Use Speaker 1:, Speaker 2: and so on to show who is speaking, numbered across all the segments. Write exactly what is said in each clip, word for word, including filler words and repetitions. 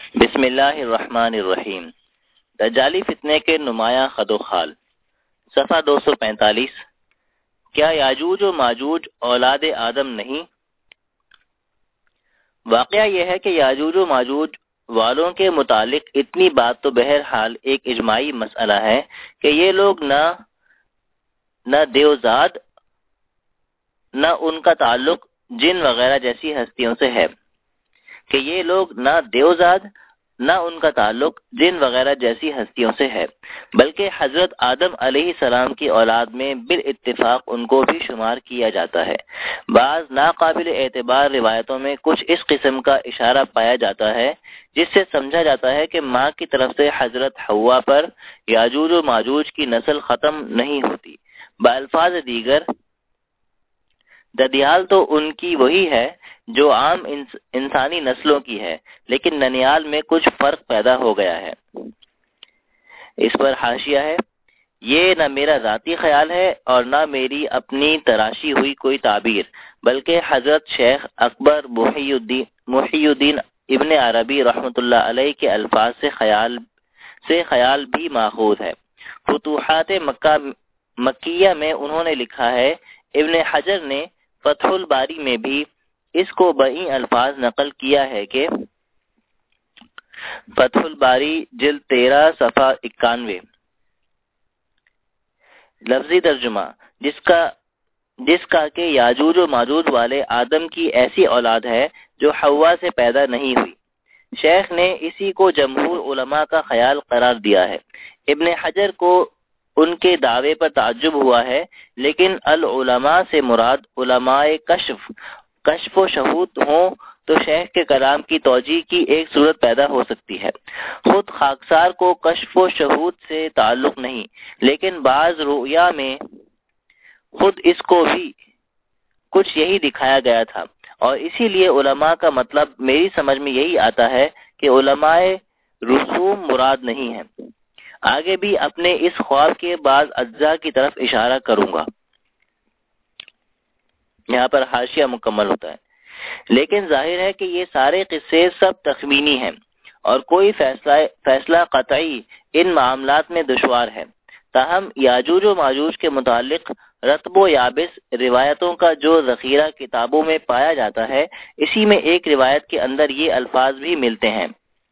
Speaker 1: بسم اللہ الرحمن الرحیم۔ دجالی فتنے کے نمایاں خد و خال، صفحہ دو سو پینتالیس۔ کیا یاجوج و ماجوج اولاد آدم نہیں؟ واقعہ یہ ہے کہ یاجوج و ماجوج والوں کے متعلق اتنی بات تو بہرحال ایک اجماعی مسئلہ ہے کہ یہ لوگ نہ نہ دیوزاد نہ ان کا تعلق جن وغیرہ جیسی ہستیوں سے ہے کہ یہ لوگ نہ دیوزاد نہ ان کا تعلق جن وغیرہ جیسی ہستیوں سے ہے، بلکہ حضرت آدم علیہ السلام کی اولاد میں بالاتفاق ان کو بھی شمار کیا جاتا ہے۔ بعض ناقابل اعتبار روایتوں میں کچھ اس قسم کا اشارہ پایا جاتا ہے جس سے سمجھا جاتا ہے کہ ماں کی طرف سے حضرت حوا پر یاجوج و ماجوج کی نسل ختم نہیں ہوتی۔ بالفاظ دیگر، ددیال تو ان کی وہی ہے جو عام انسانی نسلوں کی ہے، لیکن ننیال میں کچھ فرق پیدا ہو گیا ہے۔ اس پر حاشیہ ہے، یہ نہ میرا ذاتی خیال ہے اور نہ میری اپنی تراشی ہوئی کوئی تعبیر، بلکہ حضرت شیخ اکبر محی الدین محی الدین ابن عربی رحمۃ اللہ علیہ کے الفاظ سے خیال سے خیال بھی ماخوذ ہے۔ فتوحات مکہ مکیہ میں انہوں نے لکھا ہے، ابن حجر نے فتح الباری میں بھی اس کو بئی الفاظ نقل کیا ہے کہ فتح الباری جلد تیرہ صفحہ اکانوے، لفظی ترجمہ جس کا جس کا کہ یاجوج و ماجوج والے آدم کی ایسی اولاد ہے جو حوا سے پیدا نہیں ہوئی۔ شیخ نے اسی کو جمہور علماء کا خیال قرار دیا ہے۔ ابن حجر کو ان کے دعوے پر تعجب ہوا ہے، لیکن العلماء سے مراد علماء کشف کشف و شہود ہوں تو شیخ کے کلام کی توجیہ کی ایک صورت پیدا ہو سکتی ہے۔ خود خاکسار کو کشف و شہود سے تعلق نہیں، لیکن بعض رؤیا میں خود اس کو بھی کچھ یہی دکھایا گیا تھا، اور اسی لیے علماء کا مطلب میری سمجھ میں یہی آتا ہے کہ علماء رسوم مراد نہیں ہیں۔ آگے بھی اپنے اس خواب کے بعض اجزاء کی طرف اشارہ کروں گا۔ یہاں پر حاشیہ مکمل ہوتا ہے، لیکن ظاہر ہے کہ یہ سارے قصے سب تخمینی ہیں اور کوئی فیصلہ فیصلہ قطعی ان معاملات میں دشوار ہے۔ تاہم یاجوج و ماجوج کے متعلق رطب و یابس روایتوں کا جو ذخیرہ کتابوں میں پایا جاتا ہے، اسی میں ایک روایت کے اندر یہ الفاظ بھی ملتے ہیں۔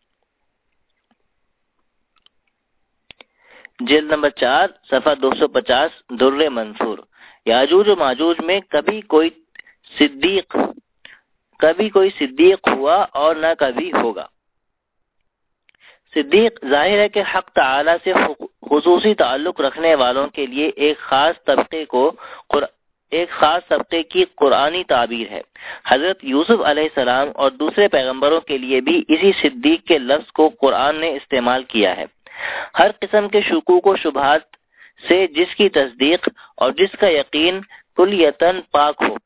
Speaker 1: جلد نمبر چار صفحہ دو سو پچاس، در منصور۔ یاجوج و ماجوج میں کبھی کوئی صدیق کبھی کوئی صدیق ہوا اور نہ کبھی ہوگا۔ صدیق ظاہر ہے کہ حق تعالی سے خصوصی تعلق رکھنے والوں کے لیے ایک خاص طبقے کو ایک خاص طبقے کی قرآنی تعبیر ہے۔ حضرت یوسف علیہ السلام اور دوسرے پیغمبروں کے لیے بھی اسی صدیق کے لفظ کو قرآن نے استعمال کیا ہے۔ ہر قسم کے شکوک و شبہات سے جس کی تصدیق اور جس کا یقین کلیتاً پاک ہو،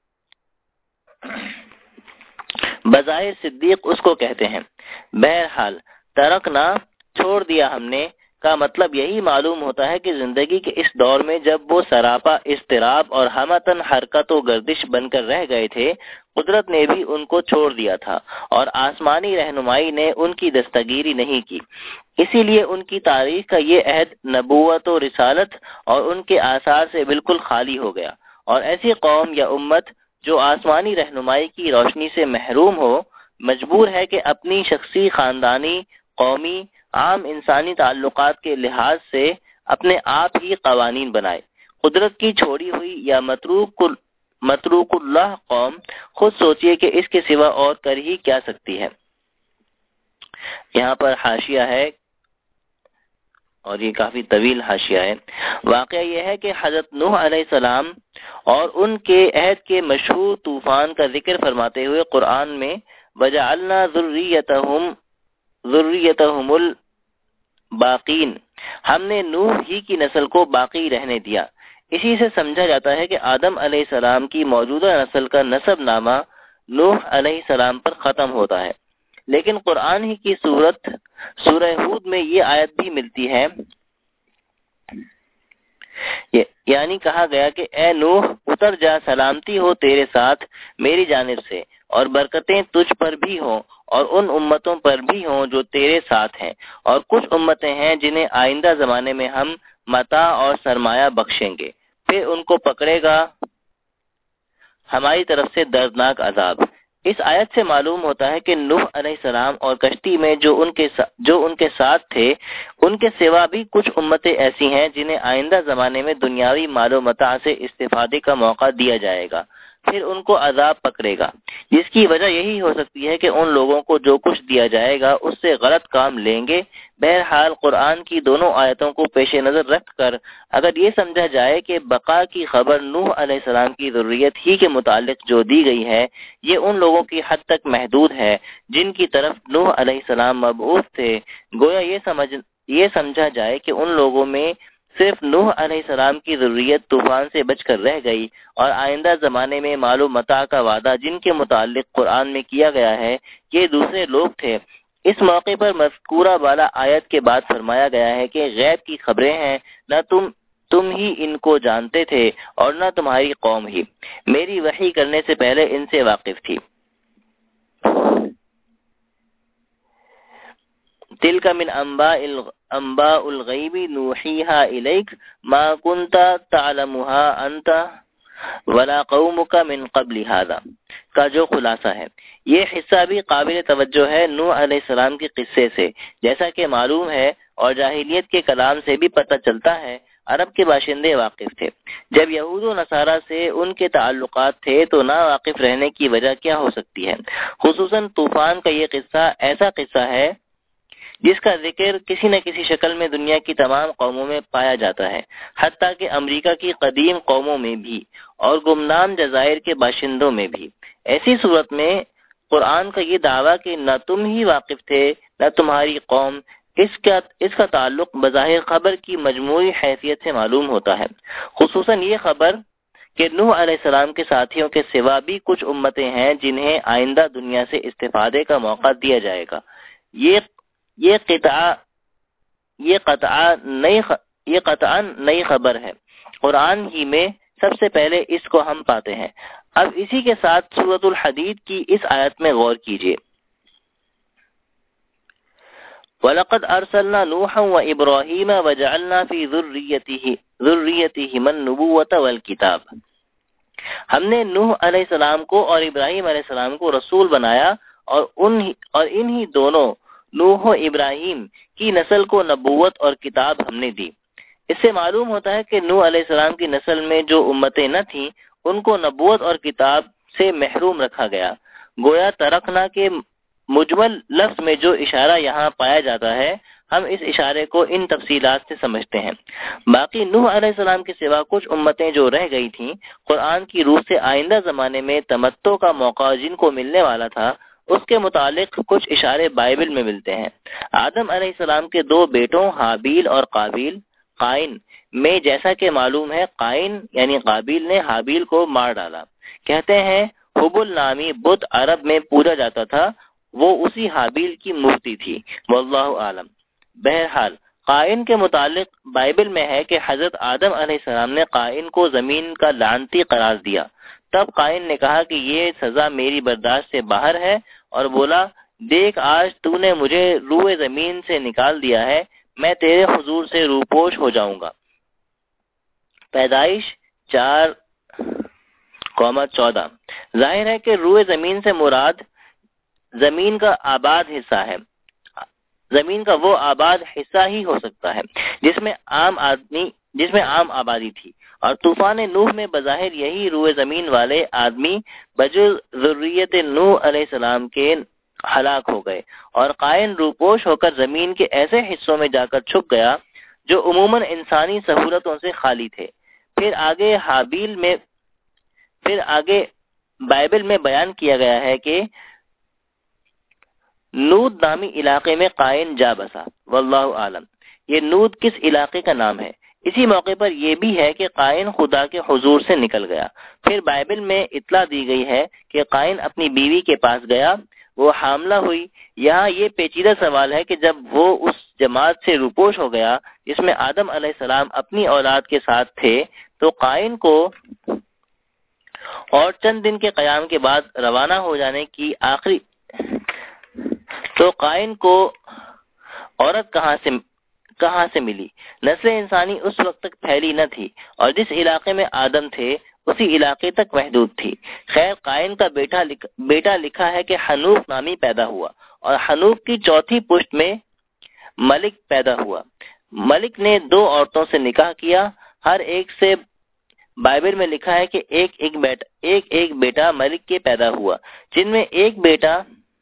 Speaker 1: بظاہر صدیق اس کو کہتے ہیں۔ بہرحال ترکنا چھوڑ دیا ہم نے کا مطلب یہی معلوم ہوتا ہے کہ زندگی کے اس دور میں جب وہ سراپا اضطراب اور ہمتاً حرکت و گردش بن کر رہ گئے تھے، قدرت نے بھی ان کو چھوڑ دیا تھا اور آسمانی رہنمائی نے ان کی دستگیری نہیں کی۔ اسی لیے ان کی تاریخ کا یہ عہد نبوت و رسالت اور ان کے آثار سے بالکل خالی ہو گیا، اور ایسی قوم یا امت جو آسمانی رہنمائی کی روشنی سے محروم ہو، مجبور ہے کہ اپنی شخصی، خاندانی، قومی، عام انسانی تعلقات کے لحاظ سے اپنے آپ ہی قوانین بنائے۔ قدرت کی چھوڑی ہوئی یا متروک متروک اللہ قوم خود سوچئے کہ اس کے سوا اور کر ہی کیا سکتی ہے۔ یہاں پر حاشیہ ہے اور یہ کافی طویل حاشیہ ہے۔ واقعہ یہ ہے کہ حضرت نوح علیہ السلام اور ان کے عہد کے مشہور طوفان کا ذکر فرماتے ہوئے قرآن میں وَجَعَلْنَا ذُرِّيَّتَهُمْ ذُرِّيَّتَهُمُ الْبَاقِينَ، ہم نے نوح ہی کی نسل کو باقی رہنے دیا۔ اسی سے سمجھا جاتا ہے کہ آدم علیہ السلام کی موجودہ نسل کا نسب نامہ نوح علیہ السلام پر ختم ہوتا ہے، لیکن قرآن ہی کی صورت سورہ ہود میں یہ آیت بھی ملتی ہے، یعنی کہا گیا کہ اے نوح اتر جا، سلامتی ہو تیرے ساتھ میری جانب سے، اور برکتیں تجھ پر بھی ہوں اور ان امتوں پر بھی ہوں جو تیرے ساتھ ہیں، اور کچھ امتیں ہیں جنہیں آئندہ زمانے میں ہم متاع اور سرمایہ بخشیں گے، پھر ان کو پکڑے گا ہماری طرف سے دردناک عذاب۔ اس آیت سے معلوم ہوتا ہے کہ نوح علیہ السلام اور کشتی میں جو ان کے جو ان کے ساتھ تھے، ان کے سوا بھی کچھ امتیں ایسی ہیں جنہیں آئندہ زمانے میں دنیاوی مال و متاع سے استفادے کا موقع دیا جائے گا، پھر ان کو عذاب پکڑے گا، جس کی وجہ یہی ہو سکتی ہے کہ ان لوگوں کو جو کچھ دیا جائے گا اس سے غلط کام لیں گے۔ بہرحال قرآن کی دونوں آیتوں کو پیش نظر رکھ کر اگر یہ سمجھا جائے کہ بقا کی خبر نوح علیہ السلام کی ذریت ہی کے متعلق جو دی گئی ہے، یہ ان لوگوں کی حد تک محدود ہے جن کی طرف نوح علیہ السلام مبعوث تھے، گویا یہ سمجھ یہ سمجھا جائے کہ ان لوگوں میں صرف نوح علیہ السلام کی ذریت طوفان سے بچ کر رہ گئی، اور آئندہ زمانے میں مال و متاع کا وعدہ جن کے متعلق قرآن میں کیا گیا ہے یہ دوسرے لوگ تھے۔ اس موقع پر مذکورہ بالا آیت کے بعد فرمایا گیا ہے کہ غیب کی خبریں ہیں، نہ تم تم ہی ان کو جانتے تھے اور نہ تمہاری قوم ہی، میری وحی کرنے سے پہلے ان سے واقف تھی۔ تلک من انباء انباء الغیب نوحیہا الیک ما کنت تعلمها انت ولا قومک من قبل هذا کا جو خلاصہ ہے۔ یہ حصہ بھی قابل توجہ ہے نوح علیہ السلام کے قصے سے، جیسا کہ معلوم ہے اور جاہلیت کے کلام سے بھی پتہ چلتا ہے عرب کے باشندے واقف تھے۔ جب یہود و نصارہ سے ان کے تعلقات تھے تو نا واقف رہنے کی وجہ کیا ہو سکتی ہے؟ خصوصاً طوفان کا یہ قصہ ایسا قصہ ہے جس کا ذکر کسی نہ کسی شکل میں دنیا کی تمام قوموں میں پایا جاتا ہے، حتیٰ کہ امریکہ کی قدیم قوموں میں بھی اور گمنام جزائر کے باشندوں میں بھی۔ ایسی صورت میں قرآن کا یہ دعویٰ کہ نہ تم ہی واقف تھے نہ تمہاری قوم، اس کا اس کا تعلق بظاہر خبر کی مجموعی حیثیت سے معلوم ہوتا ہے، خصوصاً یہ خبر کہ نوح علیہ السلام کے ساتھیوں کے سوا بھی کچھ امتیں ہیں جنہیں آئندہ دنیا سے استفادے کا موقع دیا جائے گا۔ یہ یہ قطعہ یہ قطعہ نئی یہ قطعاً نئی خبر ہے، قرآن ہی میں سب سے پہلے اس کو ہم پاتے ہیں۔ اب اسی کے ساتھ سورۃ الحدید کی اس آیت میں غور کیجیے۔ وَلَقَدْ أَرْسَلْنَا نُوحًا وَإِبْرَاهِيمَ وَجَعَلْنَا فِي ذُرِّيَّتِهِ ذُرِّيَّتِهِمَا النُّبُوَّةَ وَالْكِتَابَ، ہم نے نوح علیہ السلام کو اور ابراہیم علیہ السلام کو رسول بنایا اور ان اور انہی دونوں نوح و ابراہیم کی نسل کو نبوت اور کتاب ہم نے دی۔ اس سے معلوم ہوتا ہے کہ نوح علیہ السلام کی نسل میں جو امتیں نہ تھیں ان کو نبوت اور کتاب سے محروم رکھا گیا۔ گویا ترکنا کے مجمل لفظ میں جو اشارہ یہاں پایا جاتا ہے، ہم اس اشارے کو ان تفصیلات سے سمجھتے ہیں۔ باقی نوح علیہ السلام کے سوا کچھ امتیں جو رہ گئی تھیں، قرآن کی روح سے آئندہ زمانے میں تمتع کا موقع جن کو ملنے والا تھا، اس کے متعلق کچھ اشارے بائبل میں ملتے ہیں۔ آدم علیہ السلام کے دو بیٹوں حابیل اور قابیل قائن میں جیسا کہ معلوم ہے قائن یعنی قابیل نے حابیل کو مار ڈالا۔ کہتے ہیں حبل نامی بت عرب میں پوجا جاتا تھا، وہ اسی حابیل کی مورتی تھی، واللہ عالم۔ بہرحال قائن کے متعلق بائبل میں ہے کہ حضرت آدم علیہ السلام نے قائن کو زمین کا لعنتی قرار دیا۔ تب قائن نے کہا کہ یہ سزا میری برداشت سے باہر ہے اور بولا، دیکھ آج تو نے مجھے روئے زمین سے نکال دیا ہے، میں تیرے حضور سے روپوش ہو جاؤں گا۔ پیدائش چار کوما چودہ۔ ظاہر ہے کہ روئے زمین سے مراد زمین کا آباد حصہ ہے، زمین کا وہ آباد حصہ ہی ہو سکتا ہے جس میں عام آدمی جس میں عام آبادی تھی، اور طوفان نوح میں بظاہر یہی روئے زمین والے آدمی بجز ذریت نوح علیہ السلام کے ہلاک ہو گئے، اور قائن روپوش ہو کر زمین کے ایسے حصوں میں جا کر چھپ گیا جو عموماً انسانی سہولتوں سے خالی تھے۔ پھر آگے حابیل میں پھر آگے بائبل میں بیان کیا گیا ہے کہ نود نامی علاقے میں قائن جا بسا، واللہ عالم۔ یہ نود کس علاقے کا نام ہے؟ اسی موقع پر یہ بھی ہے کہ قائن خدا کے حضور سے نکل گیا۔ پھر بائبل میں اطلاع دی گئی ہے کہ قائن اپنی بیوی کے پاس گیا، وہ حاملہ ہوئی۔ یہاں یہ پیچیدہ سوال ہے کہ جب وہ اس جماعت سے روپوش ہو گیا جس میں آدم علیہ السلام اپنی اولاد کے ساتھ تھے، تو قائن کو اور چند دن کے قیام کے بعد روانہ ہو جانے کی آخری تو قائن کو عورت کہاں سے کہاں سے ملی؟ نسل انسانی اس وقت تک پھیلی نہ تھی اور جس علاقے میں آدم تھے اسی علاقے تک محدود تھی۔ خیر قائن کا بیٹا لکھ بیٹا لکھا ہے کہ حنوف نامی پیدا ہوا اور حنوف کی چوتھی پشت میں ملک پیدا ہوا۔ ملک نے دو عورتوں سے نکاح کیا، ہر ایک سے بائبل میں لکھا ہے کہ ایک ایک بیٹا ایک ایک بیٹا ملک کے پیدا ہوا، جن میں ایک بیٹا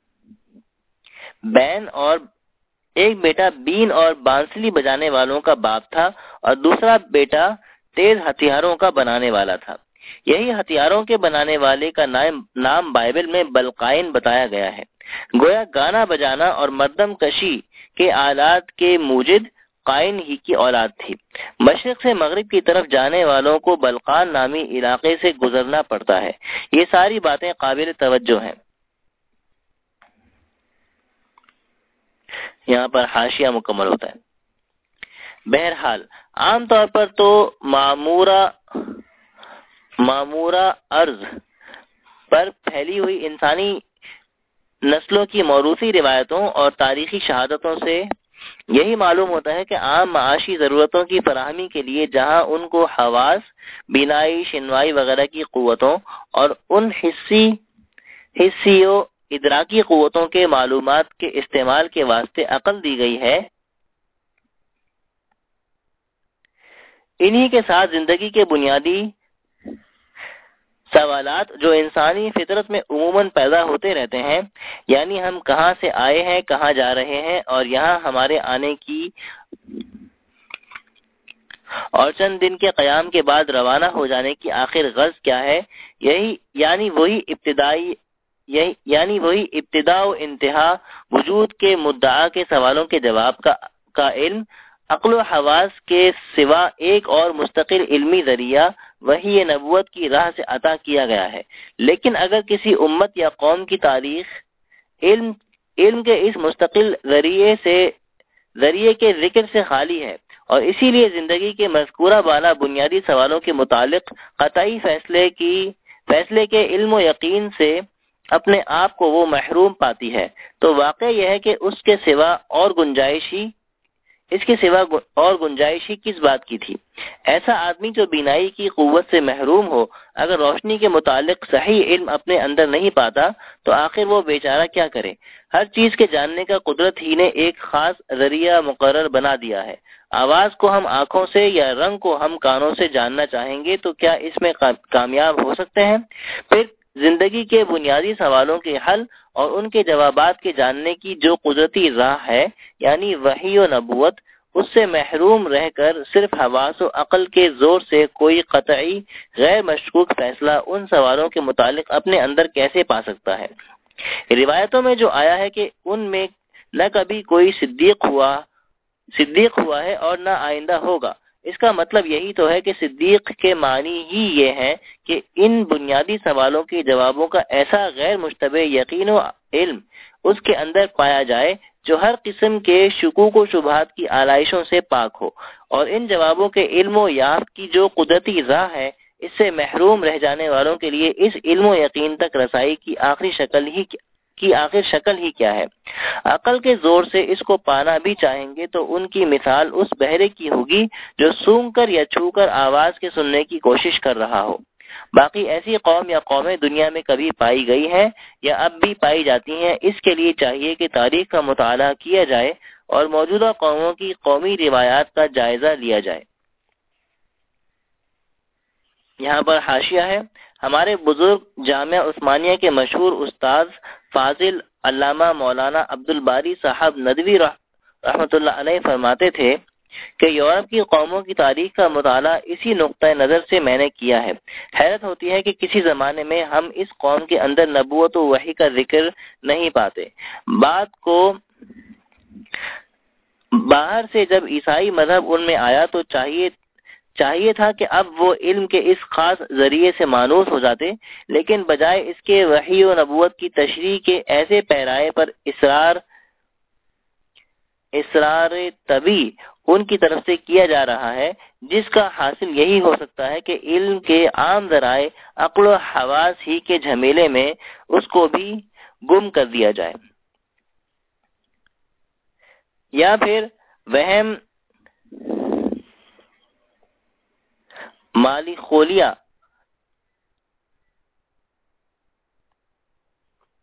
Speaker 1: بین اور ایک بیٹا بین اور بانسلی بجانے والوں کا باپ تھا اور دوسرا بیٹا تیز ہتھیاروں کا بنانے والا تھا۔ یہی ہتھیاروں کے بنانے والے کا نام نام بائبل میں بلقائن بتایا گیا ہے۔ گویا گانا بجانا اور مردم کشی کے آلات کے موجد قائن ہی کی اولاد تھی۔ مشرق سے مغرب کی طرف جانے والوں کو بلقان نامی علاقے سے گزرنا پڑتا ہے۔ یہ ساری باتیں قابل توجہ ہیں۔ یہاں پر حاشیہ مکمل ہوتا ہے۔ بہرحال عام طور پر تو معمورہ معمورہ ارض پر پھیلی ہوئی انسانی نسلوں کی موروثی روایتوں اور تاریخی شہادتوں سے یہی معلوم ہوتا ہے کہ عام معاشی ضرورتوں کی فراہمی کے لیے جہاں ان کو حواس، بینائی، شنوائی وغیرہ کی قوتوں اور ان حسی حسی و ادراکی قوتوں کے معلومات کے استعمال کے واسطے عقل دی گئی ہے، انہی کے ساتھ زندگی کے بنیادی سوالات جو انسانی فطرت میں عموماً پیدا ہوتے رہتے ہیں، یعنی ہم کہاں سے آئے ہیں، کہاں جا رہے ہیں اور یہاں ہمارے آنے کی اور چند دن کے قیام کے بعد روانہ ہو جانے کی آخر غرض کیا ہے، یہی یعنی وہی ابتدائی یہی یعنی وہی ابتدا و انتہا وجود کے مدعا کے سوالوں کے جواب کا کا علم عقل و حواس کے سوا ایک اور مستقل علمی ذریعہ وحی نبوت کی راہ سے عطا کیا گیا ہے۔ لیکن اگر کسی امت یا قوم کی تاریخ علم علم کے اس مستقل ذریعے سے ذریعے کے ذکر سے خالی ہے اور اسی لیے زندگی کے مذکورہ بالا بنیادی سوالوں کے متعلق قطعی فیصلے کی فیصلے کے علم و یقین سے اپنے آپ کو وہ محروم پاتی ہے، تو واقع یہ ہے کہ اس کے سوا اور گنجائشی اس کے سوا اور گنجائش ہی کس بات کی تھی؟ ایسا آدمی جو بینائی کی قوت سے محروم ہو، اگر روشنی کے متعلق صحیح علم اپنے اندر نہیں پاتا تو آخر وہ بیچارہ کیا کرے؟ ہر چیز کے جاننے کا قدرت ہی نے ایک خاص ذریعہ مقرر بنا دیا ہے۔ آواز کو ہم آنکھوں سے یا رنگ کو ہم کانوں سے جاننا چاہیں گے تو کیا اس میں کامیاب ہو سکتے ہیں؟ پھر زندگی کے بنیادی سوالوں کے حل اور ان کے جوابات کے جاننے کی جو قدرتی راہ ہے، یعنی وحی و نبوت، اس سے محروم رہ کر صرف حواس و عقل کے زور سے کوئی قطعی غیر مشکوک فیصلہ ان سوالوں کے متعلق اپنے اندر کیسے پا سکتا ہے؟ روایتوں میں جو آیا ہے کہ ان میں نہ کبھی کوئی صدیق ہوا صدیق ہوا ہے اور نہ آئندہ ہوگا، اس کا مطلب یہی تو ہے کہ صدیق کے معنی ہی یہ ہے کہ ان بنیادی سوالوں کے جوابوں کا ایسا غیر مشتبہ یقین و علم اس کے اندر پایا جائے جو ہر قسم کے شکوک و شبہات کی آلائشوں سے پاک ہو، اور ان جوابوں کے علم و یافت کی جو قدرتی راہ ہے، اس سے محروم رہ جانے والوں کے لیے اس علم و یقین تک رسائی کی آخری شکل ہی کی آخر شکل ہی کیا ہے؟ عقل کے زور سے اس کو پانا بھی چاہیں گے تو ان کی مثال اس بہرے کی ہوگی جو سونگ کر یا چھو کر آواز کے سننے کی کوشش کر رہا ہو۔ باقی ایسی قوم یا قومیں دنیا میں کبھی پائی گئی ہیں یا اب بھی پائی جاتی ہیں، اس کے لیے چاہیے کہ تاریخ کا مطالعہ کیا جائے اور موجودہ قوموں کی قومی روایات کا جائزہ لیا جائے۔ یہاں پر حاشیہ ہے، ہمارے بزرگ جامعہ عثمانیہ کے مشہور استاد فاضل علامہ مولانا عبدالباری صاحب ندوی رحمۃ اللہ علیہ فرماتے تھے کہ یورپ کی قوموں کی تاریخ کا مطالعہ اسی نقطۂ نظر سے میں نے کیا ہے۔ حیرت ہوتی ہے کہ کسی زمانے میں ہم اس قوم کے اندر نبوت و وحی کا ذکر نہیں پاتے۔ بات کو باہر سے جب عیسائی مذہب ان میں آیا تو چاہیے چاہیے تھا کہ اب وہ علم کے اس خاص ذریعے سے مانوس ہو جاتے، لیکن بجائے اس کے وحی و نبوت کی تشریح کے ایسے پیرائے پر اصرار اصرار طبی ان کی طرف سے کیا جا رہا ہے جس کا حاصل یہی ہو سکتا ہے کہ علم کے عام ذرائع عقل و حواس ہی کے جھمیلے میں اس کو بھی گم کر دیا جائے، یا پھر وہم مالی خولیہ